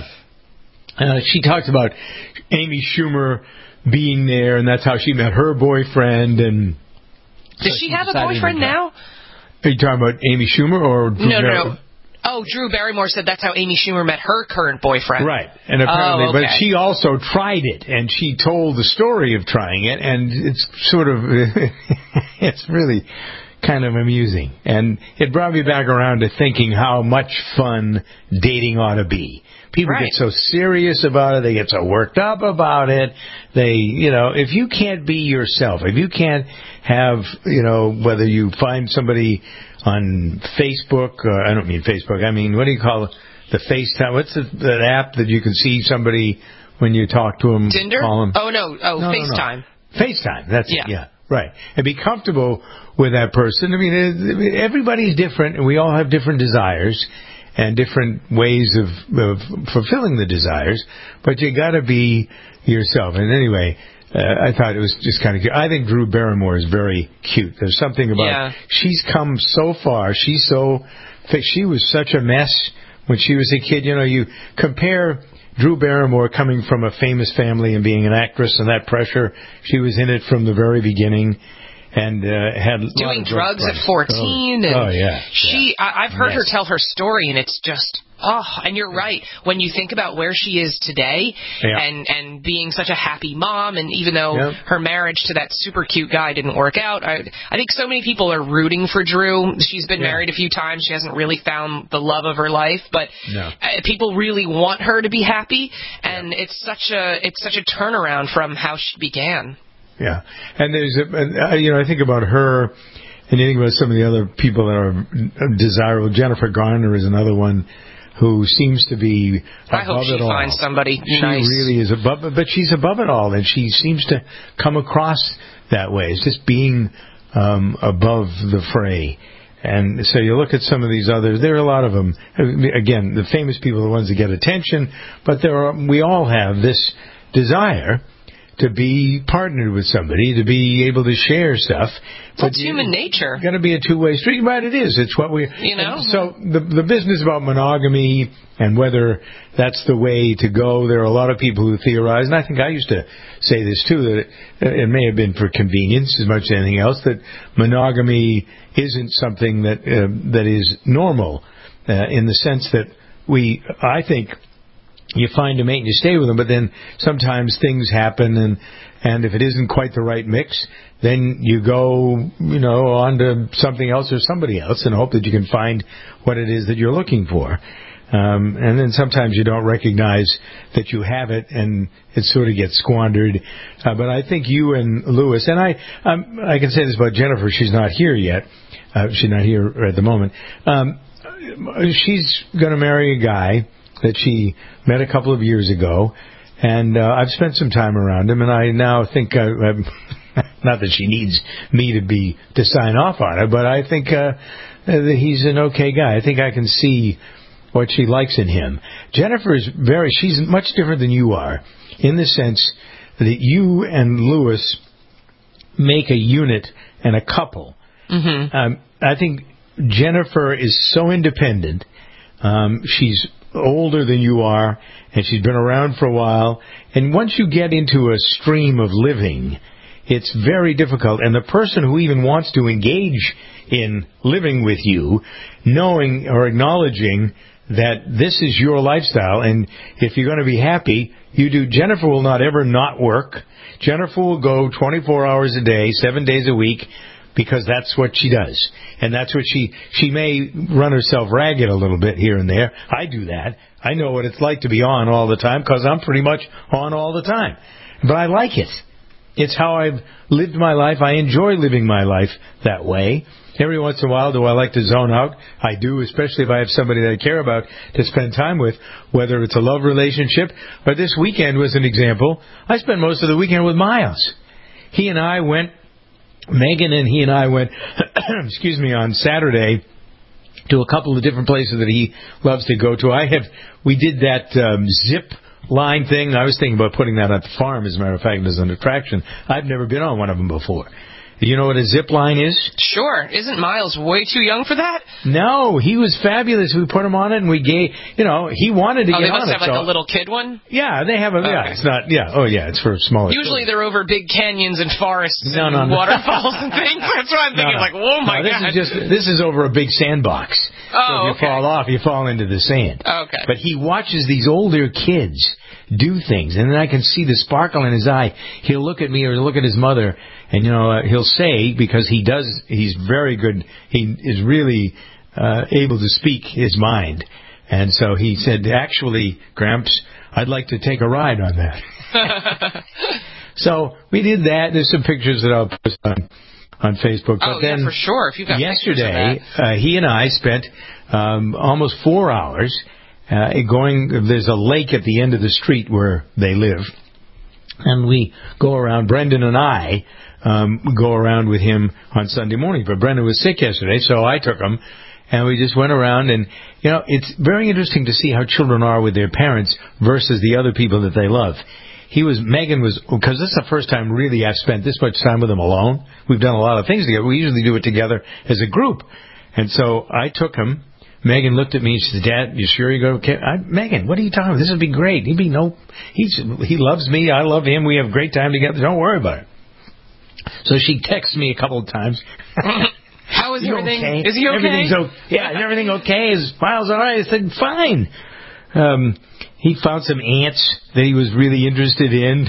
Uh, she talks about Amy Schumer being there, and that's how she met her boyfriend. And does she have a boyfriend now? Are you talking about Amy Schumer or Drew no, Barrymore? no, no. Oh, Drew Barrymore said that's how Amy Schumer met her current boyfriend. Right, and apparently, oh, okay. but she also tried it, and she told the story of trying it, and it's sort of, it's really kind of amusing, and it brought me back around to thinking how much fun dating ought to be. People right. get so serious about it. They get so worked up about it. They, you know, if you can't be yourself, if you can't have, you know, whether you find somebody on Facebook, or I don't mean Facebook, I mean, what do you call it? The FaceTime? What's the, that app that you can see somebody when you talk to him? Tinder? Call him? Oh, no. Oh, no, FaceTime. No, no. FaceTime. That's yeah. it. Yeah. Right. And be comfortable with that person. I mean, everybody's different, and we all have different desires and different ways of, of fulfilling the desires, but you got to be yourself. And anyway, uh, I thought it was just kind of cute. I think Drew Barrymore is very cute. There's something about yeah. she's come so far. She's so she was such a mess when she was a kid. You know, you compare Drew Barrymore coming from a famous family and being an actress and that pressure. She was in it from the very beginning. And uh, had doing drugs at fourteen. Oh, and oh yeah. She, yeah. I, I've heard yes. her tell her story, and it's just, oh. And you're right. When you think about where she is today, yeah. and and being such a happy mom, and even though yeah. her marriage to that super cute guy didn't work out, I, I think so many people are rooting for Drew. She's been yeah. married a few times. She hasn't really found the love of her life, but no. uh, people really want her to be happy, and yeah. it's such a it's such a turnaround from how she began. Yeah, and there's a, and, uh, you know, I think about her, and you think about some of the other people that are desirable. Jennifer Garner is another one who seems to be above I hope she it all. finds somebody she nice. really is above, but she's above it all, and she seems to come across that way. It's just being um, above the fray. And so you look at some of these others. There are a lot of them. Again, the famous people are the ones that get attention, but there are. We all have this desire to be partnered with somebody, to be able to share stuff. That's human nature. It's got to be a two-way street, right? It is. It's what we. You know. So the the business about monogamy and whether that's the way to go. There are a lot of people who theorize, and I think I used to say this too, that it, it may have been for convenience as much as anything else, that monogamy isn't something that uh, that is normal uh, in the sense that we. I think. You find a mate and you stay with them, but then sometimes things happen, and and if it isn't quite the right mix, then you go, you know, on to something else or somebody else and hope that you can find what it is that you're looking for. Um, and then sometimes you don't recognize that you have it, and it sort of gets squandered. Uh, but I think you and Lewis, and I, um, I can say this about Jennifer. She's not here yet. Uh, she's not here at the moment. Um, she's going to marry a guy that she met a couple of years ago, and uh, I've spent some time around him, and I now think, uh, not that she needs me to be to sign off on it, but I think uh, that he's an okay guy. I think I can see what she likes in him. Jennifer is very, she's much different than you are, in the sense that you and Lewis make a unit and a couple. Mm-hmm. Um, I think Jennifer is so independent. Um, she's older than you are, and she's been around for a while. And once you get into a stream of living, it's very difficult. And the person who even wants to engage in living with you, knowing or acknowledging that this is your lifestyle, and if you're going to be happy, you do. Jennifer will not ever not work. Jennifer will go twenty-four hours a day, seven days a week, because that's what she does. And that's what she, she may run herself ragged a little bit here and there. I do that. I know what it's like to be on all the time, because I'm pretty much on all the time. But I like it. It's how I've lived my life. I enjoy living my life that way. Every once in a while, do I like to zone out? I do, especially if I have somebody that I care about to spend time with, whether it's a love relationship. But this weekend was an example. I spent most of the weekend with Miles. He and I went Megan and he and I went, excuse me, on Saturday to a couple of different places that he loves to go to. I have, we did that um, zip line thing. I was thinking about putting that at the farm, as a matter of fact, as an attraction. I've never been on one of them before. Do you know what a zip line is? Sure. Isn't Miles way too young for that? No, he was fabulous. We put him on it, and we gave, you know, he wanted to oh, get on it. Oh, they on must have it, like so. a little kid one? Yeah, they have a, okay. yeah, it's not, yeah, oh yeah, it's for smaller Usually children. they're over big canyons and forests no, and no, no. waterfalls and things. That's what I'm thinking, no, no. like, oh my no, this God. Is just, this is over a big sandbox. Oh, so if you okay. fall off, you fall into the sand. Okay. But he watches these older kids do things, and then I can see the sparkle in his eye. He'll look at me or look at his mother, and you know uh, he'll say, because he does, he's very good. He is really uh, able to speak his mind, and so he said, "Actually, Gramps, I'd like to take a ride on that." So we did that. There's some pictures that I'll post on on Facebook. Oh, but then yeah, for sure. If you've got yesterday, pictures of that. Uh, he and I spent um, almost four hours uh, going. There's a lake at the end of the street where they live, and we go around. Brendan and I um, go around with him on Sunday morning. But Brendan was sick yesterday, so I took him, and we just went around. And you know, it's very interesting to see how children are with their parents versus the other people that they love. He was, Megan was, because this is the first time really I've spent this much time with him alone. We've done a lot of things together. We usually do it together as a group. And so I took him. Megan looked at me and she said, Dad, you sure you're going to, okay? I, Megan, what are you talking about? This would be great. He'd be no, he's, he loves me. I love him. We have a great time together. Don't worry about it. So she texts me a couple of times. How is everything? Okay? Is he okay? Everything's okay. Yeah, is everything okay? His file's all right. I said, fine. Um, he found some ants that he was really interested in.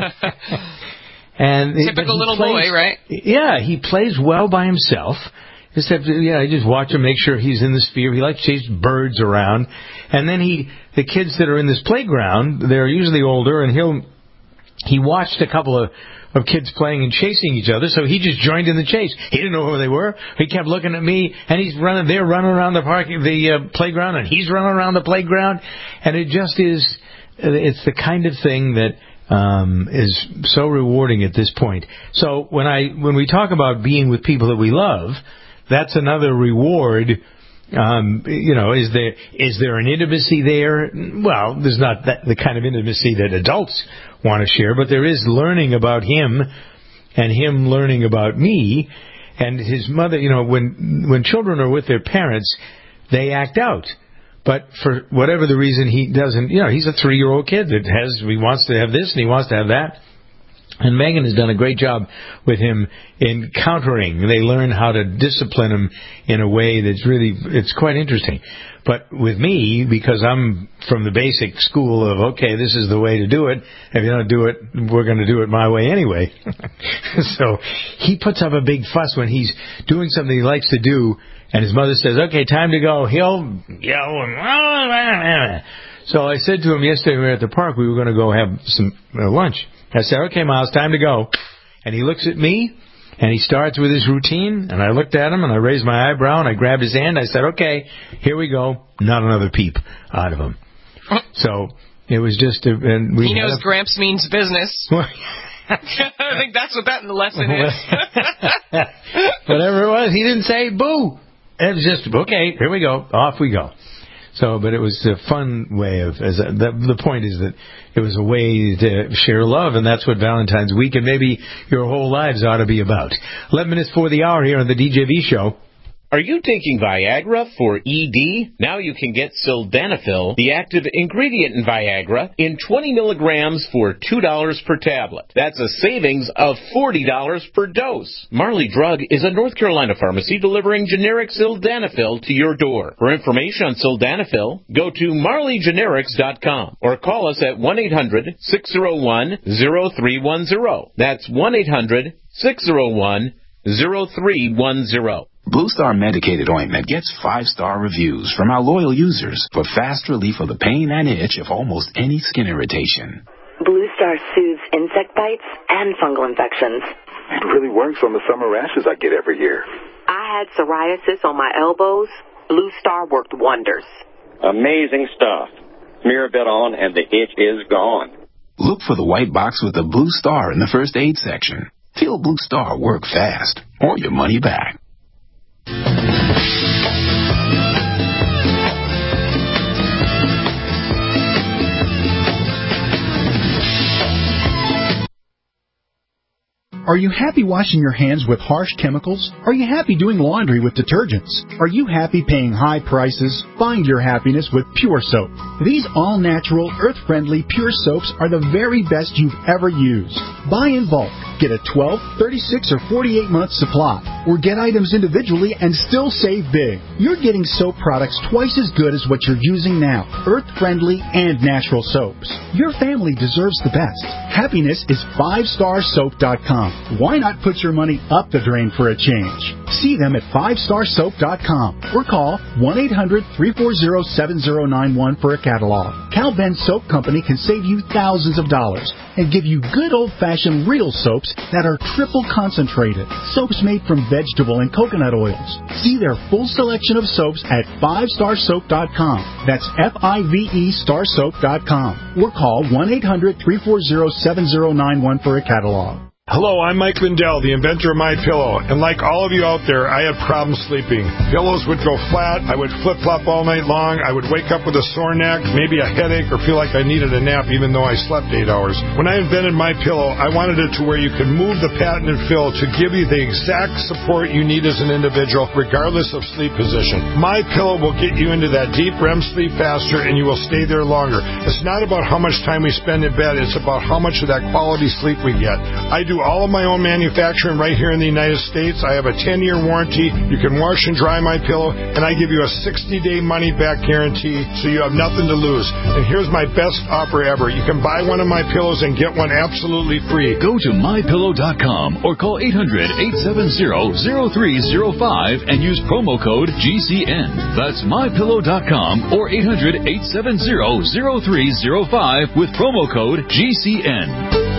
and Typical little plays, boy, right? Yeah, he plays well by himself. Except, yeah, I just watch him, make sure he's in the sphere. He likes to chase birds around. And then he, the kids that are in this playground, they're usually older, and he'll, he watched a couple of, of kids playing and chasing each other, so he just joined in the chase. He didn't know who they were. He kept looking at me, and he's running, they're running around the park, the uh, playground, and he's running around the playground. And it just is, it's the kind of thing that um, is so rewarding at this point. So when I, when we talk about being with people that we love, that's another reward. Um, you know, is there is there an intimacy there? Well, there's not that, the kind of intimacy that adults want to share, but there is learning about him and him learning about me and his mother. You know, when when children are with their parents, they act out. But for whatever the reason, he doesn't. You know, he's a three-year-old kid that has he wants to have this and he wants to have that. And Megan has done a great job with him in countering. They learn how to discipline him in a way that's really, it's quite interesting. But with me, because I'm from the basic school of, okay, this is the way to do it. If you don't do it, we're going to do it my way anyway. So he puts up a big fuss when he's doing something he likes to do, and his mother says, okay, time to go. He'll yell and... So I said to him yesterday when we were at the park, we were going to go have some uh, lunch. I said, okay, Miles, time to go. And he looks at me, and he starts with his routine, and I looked at him, and I raised my eyebrow, and I grabbed his hand. I said, okay, here we go. Not another peep out of him. So it was just... A, and we he knows a, Gramps means business. I think that's what that lesson is. Whatever it was, he didn't say boo. It was just, okay, here we go. Off we go. So, but it was a fun way of, as a, the, the point is that it was a way to share love, and that's what Valentine's Week and maybe your whole lives ought to be about. eleven minutes for the hour here on the D J V Show. Are you taking Viagra for E D? Now you can get Sildenafil, the active ingredient in Viagra, in twenty milligrams for two dollars per tablet. That's a savings of forty dollars per dose. Marley Drug is a North Carolina pharmacy delivering generic Sildenafil to your door. For information on Sildenafil, go to marley generics dot com or call us at one eight hundred, six oh one, oh three one oh. That's one eight hundred, six oh one, oh three one oh. Blue Star Medicated Ointment gets five-star reviews from our loyal users for fast relief of the pain and itch of almost any skin irritation. Blue Star soothes insect bites and fungal infections. It really works on the summer rashes I get every year. I had psoriasis on my elbows. Blue Star worked wonders. Amazing stuff. Smear a bit on and the itch is gone. Look for the white box with the Blue Star in the first aid section. Feel Blue Star work fast or your money back. Are you happy washing your hands with harsh chemicals? Are you happy doing laundry with detergents? Are you happy paying high prices? Find your happiness with Pure Soap. These all-natural, earth-friendly Pure Soaps are the very best you've ever used. Buy in bulk. Get a twelve, thirty-six, or forty-eight month supply. Or get items individually and still save big. You're getting soap products twice as good as what you're using now. Earth-friendly and natural soaps. Your family deserves the best. Happiness is five star soap dot com. Why not put your money up the drain for a change? See them at five star soap dot com or call one eight hundred, three four zero, seven zero nine one for a catalog. Cal Ben Soap Company can save you thousands of dollars and give you good old-fashioned real soaps that are triple concentrated. Soaps made from vegetable and coconut oils. See their full selection of soaps at five star soap dot com. That's F I V E star soap dot com. Or call one eight hundred, three four zero, seven zero nine one for a catalog. Hello, I'm Mike Lindell, the inventor of MyPillow, and like all of you out there, I had problems sleeping. Pillows would go flat, I would flip-flop all night long, I would wake up with a sore neck, maybe a headache, or feel like I needed a nap even though I slept eight hours. When I invented MyPillow, I wanted it to where you could move the patented fill to give you the exact support you need as an individual, regardless of sleep position. MyPillow will get you into that deep R E M sleep faster, and you will stay there longer. It's not about how much time we spend in bed, it's about how much of that quality sleep we get. I do all of my own manufacturing right here in the United States. I have a ten-year warranty. You can wash and dry my pillow, and I give you a sixty-day money-back guarantee, so you have nothing to lose. And here's my best offer ever. You can buy one of my pillows and get one absolutely free. Go to my pillow dot com or call eight hundred, eight seven zero, zero three zero five and use promo code G C N. That's my pillow dot com or eight hundred, eight seven zero, zero three zero five with promo code G C N.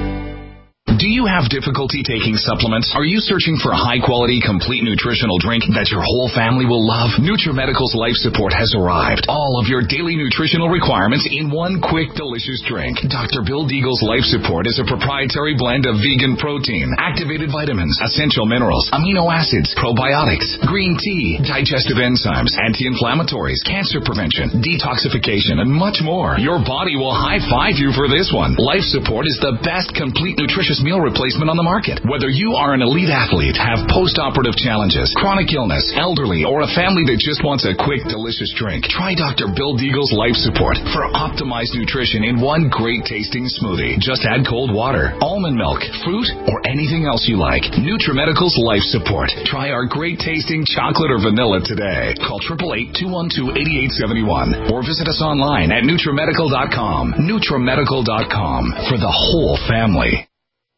Do you have difficulty taking supplements? Are you searching for a high-quality, complete nutritional drink that your whole family will love? NutriMedical's Life Support has arrived. All of your daily nutritional requirements in one quick, delicious drink. Doctor Bill Deagle's Life Support is a proprietary blend of vegan protein, activated vitamins, essential minerals, amino acids, probiotics, green tea, digestive enzymes, anti-inflammatories, cancer prevention, detoxification, and much more. Your body will high-five you for this one. Life Support is the best complete nutritious meal replacement on the market. Whether you are an elite athlete, have post-operative challenges, chronic illness, elderly, or a family that just wants a quick, delicious drink, try Doctor Bill Deagle's Life Support for optimized nutrition in one great-tasting smoothie. Just add cold water, almond milk, fruit, or anything else you like. NutriMedical's Life Support. Try our great-tasting chocolate or vanilla today. Call eight eight eight, two one two, eight eight seven one or visit us online at NutriMedical dot com. NutriMedical dot com for the whole family.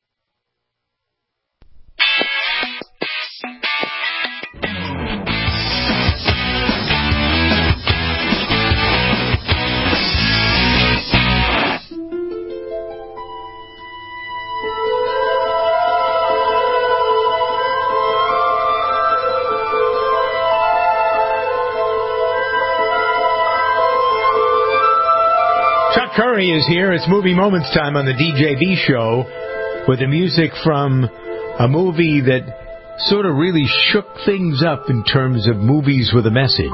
Curry is here. It's Movie Moments time on the D J B show with the music from a movie that sort of really shook things up in terms of movies with a message.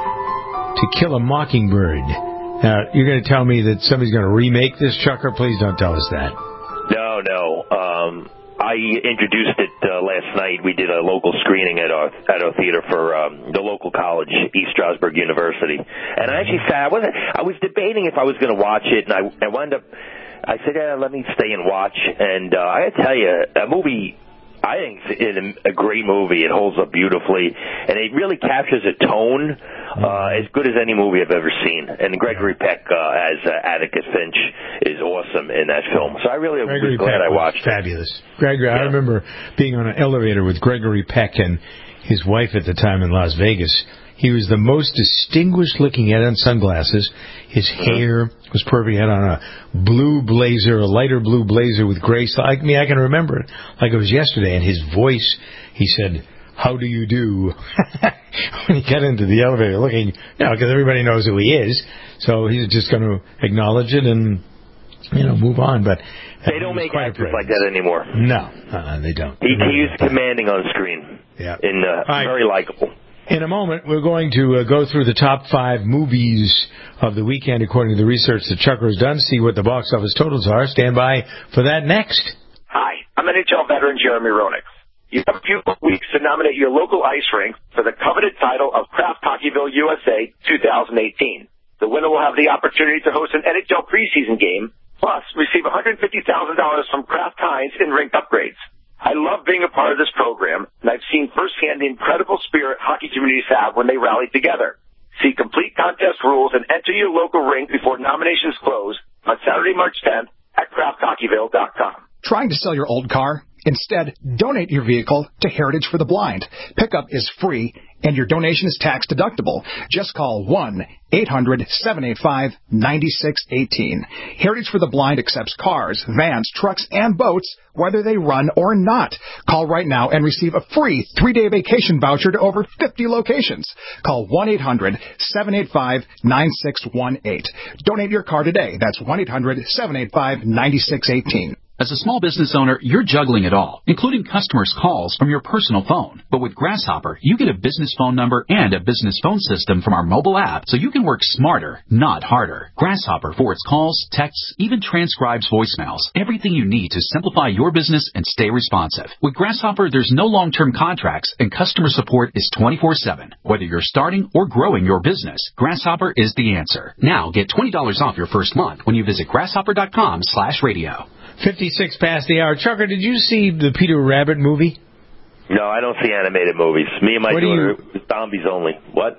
To Kill a Mockingbird. Now, you're going to tell me that somebody's going to remake this, Chucker? Please don't tell us that. No, no. Um, I introduced it uh, last night. We did a local screening at our at our theater for um, the local college, East Stroudsburg University. And I actually sat. I wasn't. I was debating if I was going to watch it, and I, I wound up. I said, yeah, let me stay and watch. And uh, I got to tell you, a movie. I think it's a great movie. It holds up beautifully, and it really captures a tone uh, as good as any movie I've ever seen. And Gregory Peck uh, as uh, Atticus Finch is awesome in that film. So I really Gregory was glad Peck I watched was fabulous. it. Fabulous. Gregory, yeah. I remember being on an elevator with Gregory Peck and his wife at the time in Las Vegas. He was the most distinguished looking. He had on sunglasses. His hair was perfect. He had on a blue blazer, a lighter blue blazer with gray. I mean, I can remember it like it was yesterday. And his voice, he said, "How do you do?" when he got into the elevator, looking, you know, because everybody knows who he is. So he's just going to acknowledge it and, you know, move on. But they don't make actors like that anymore. No, uh, they don't. He, he is commanding on screen. Yeah, and uh, right. very likable. In a moment, we're going to uh, go through the top five movies of the weekend according to the research that Chucker has done, see what the box office totals are. Stand by for that next. Hi, I'm N H L veteran Jeremy Roenick. You have a few weeks to nominate your local ice rink for the coveted title of Kraft Hockeyville U S A twenty eighteen. The winner will have the opportunity to host an N H L preseason game, plus receive one hundred fifty thousand dollars from Kraft Heinz in rink upgrades. I love being a part of this program, and I've seen firsthand the incredible spirit hockey communities have when they rally together. See complete contest rules and enter your local rink before nominations close on Saturday, March tenth at Kraft Hockeyville dot com. Trying to sell your old car? Instead, donate your vehicle to Heritage for the Blind. Pickup is free, and your donation is tax deductible. Just call one eight hundred seven eight five nine six one eight. Heritage for the Blind accepts cars, vans, trucks, and boats, whether they run or not. Call right now and receive a free three-day vacation voucher to over fifty locations. Call one eight hundred seven eight five nine six one eight. Donate your car today. That's one eight hundred seven eight five nine six one eight. As a small business owner, you're juggling it all, including customers' calls from your personal phone. But with Grasshopper, you get a business phone number and a business phone system from our mobile app, so you can work smarter, not harder. Grasshopper forwards calls, texts, even transcribes voicemails. Everything you need to simplify your business and stay responsive. With Grasshopper, there's no long-term contracts, and customer support is twenty-four seven. Whether you're starting or growing your business, Grasshopper is the answer. Now get twenty dollars off your first month when you visit grasshopper.com slash radio. fifty-six past the hour. Chucker, did you see the Peter Rabbit movie? No, I don't see animated movies. Me and my What do daughter, you- zombies only. What?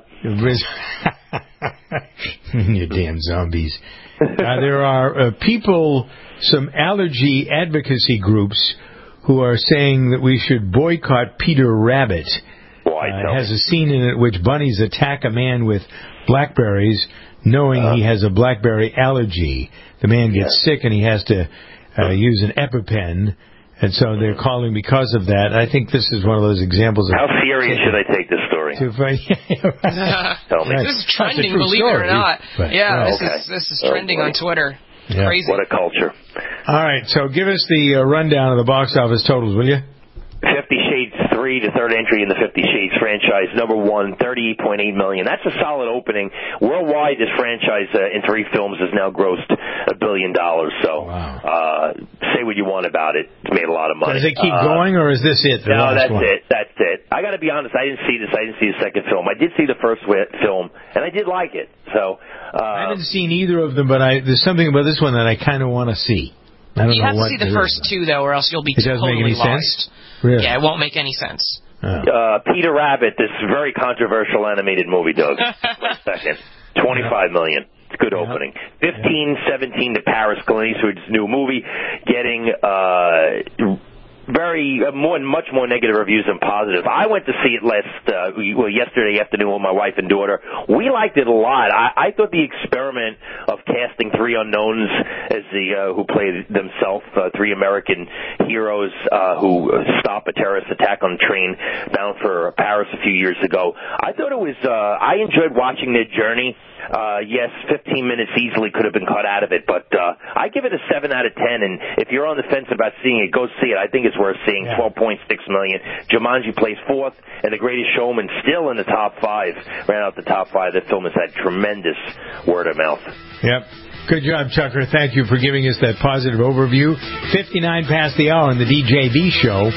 You damn zombies. Uh, there are uh, people, some allergy advocacy groups, who are saying that we should boycott Peter Rabbit. Why? Uh, it has a scene in it which bunnies attack a man with blackberries, knowing uh, he has a blackberry allergy. The man gets yeah. sick and he has to uh, use an EpiPen, and so they're calling because of that. I think this is one of those examples. Of How serious should I take this story? To find, yeah, Tell me. This is trending, believe it or not. But, yeah, well, this okay. is this is trending oh, on Twitter. Yeah. Crazy. What a culture. All right, so give us the uh, rundown of the box office totals, will you? Fifty Shades three, the third entry in the Fifty Shades franchise, number one, thirty-eight point eight million dollars. That's a solid opening. Worldwide, this franchise uh, in three films has now grossed a billion dollars. So, wow. uh, say what you want about it. It's made a lot of money. Does it keep uh, going, or is this it? The no, last that's one? it. That's it. I got to be honest. I didn't see this. I didn't see the second film. I did see the first wi- film, and I did like it. So, uh, I haven't seen either of them, but I, there's something about this one that I kind of want to see. I don't you know have to what see the first two, though, or else you'll be it doesn't totally make any lost. Sense? Really? Yeah, it won't make any sense. Oh. Uh, Peter Rabbit, this very controversial animated movie, Doug. Wait a second. twenty-five million dollars. It's a good yeah. opening. fifteen seventeen to Paris, Clint Eastwood's new movie, getting uh, very uh, more, much more negative reviews than positive. I went to see it last, uh, well, yesterday afternoon with my wife and daughter. We liked it a lot. I, I thought the experiment of casting three unknowns as the uh, who played themselves, uh, three American heroes uh, who stop a terrorist attack on a train bound for Paris a few years ago. I thought it was. Uh, I enjoyed watching their journey. Uh, yes, fifteen minutes easily could have been cut out of it, but uh, I give it a seven out of ten. And if you're on the fence about seeing it, go see it. I think it's worth seeing. Yeah. twelve point six million dollars. Jumanji plays fourth, and The Greatest Showman still in the top five. Ran out the top five. That film has had tremendous word of mouth. Yep. Good job, Chucker. Thank you for giving us that positive overview. fifty-nine past the hour on the D J B show.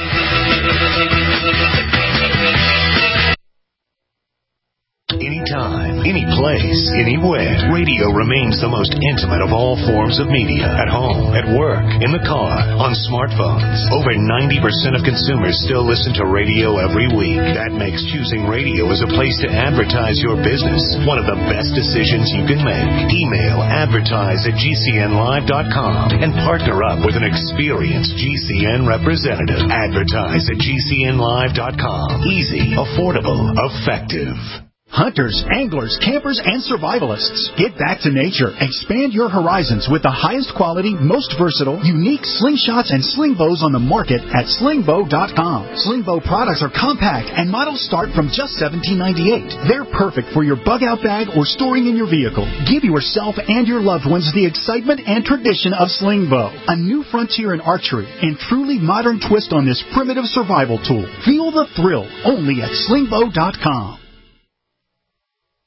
Anytime, any place, anywhere. Radio remains the most intimate of all forms of media. At home, at work, in the car, on smartphones. Over ninety percent of consumers still listen to radio every week. That makes choosing radio as a place to advertise your business one of the best decisions you can make. Email advertise at G C N live dot com and partner up with an experienced G C N representative. Advertise at G C N live dot com. Easy, affordable, effective. Hunters, anglers, campers, and survivalists. Get back to nature. Expand your horizons with the highest quality, most versatile, unique slingshots and sling bows on the market at sling bow dot com. Sling bow products are compact and models start from just seventeen ninety-eight. They're perfect for your bug out bag or storing in your vehicle. Give yourself and your loved ones the excitement and tradition of sling bow. A new frontier in archery and truly modern twist on this primitive survival tool. Feel the thrill only at sling bow dot com.